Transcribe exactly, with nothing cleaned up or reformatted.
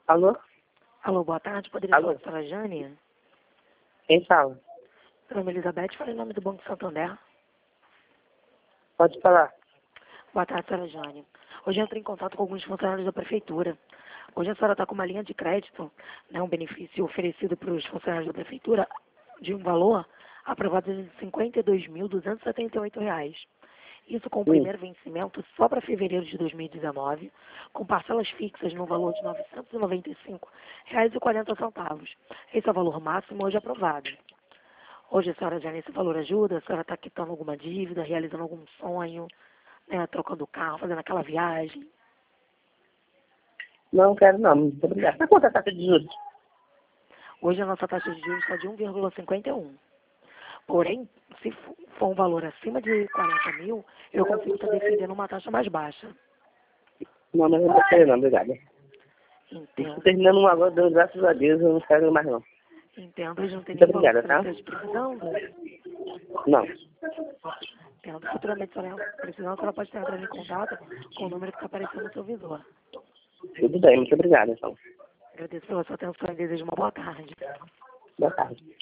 Alô? Alô, boa tarde. Poderia Alô? falar com a senhora Jane? Quem fala? Meu nome é Elizabeth, falei em nome do Banco Santander. Pode falar. Boa tarde, senhora Jane. Hoje eu entrei em contato com alguns funcionários da Prefeitura. Hoje a senhora está com uma linha de crédito, né, um benefício oferecido para os funcionários da Prefeitura de um valor aprovado de cinquenta e dois mil duzentos e setenta e oito reais. Isso com o Sim. primeiro vencimento só para fevereiro de dois mil e dezenove, com parcelas fixas no valor de novecentos e noventa e cinco reais e quarenta centavos. Esse é o valor máximo hoje aprovado. Hoje a senhora já nesse valor ajuda, a senhora está quitando alguma dívida, realizando algum sonho, né, trocando carro, fazendo aquela viagem. Não quero não, muito obrigado. Mas quanto é a taxa de juros? Hoje a nossa taxa de juros está de um vírgula cinquenta e um. Porém, se for um valor acima de quarenta mil, eu consigo estar defendendo uma taxa mais baixa. Não, mas eu não quero não, obrigado. Estou Entendo. terminando um agora, dando graças a Deus, eu não quero mais não. Entendo. Hoje não tem Muito nenhum valor que obrigada, você tá? esteja precisando. Não. Entendo. Futuramente, se a senhora precisando, a senhora pode estar entrando em contato com o número que está aparecendo no seu visor. Tudo bem, muito obrigado, então. Agradeço pela sua atenção e desejo uma boa tarde. Boa tarde.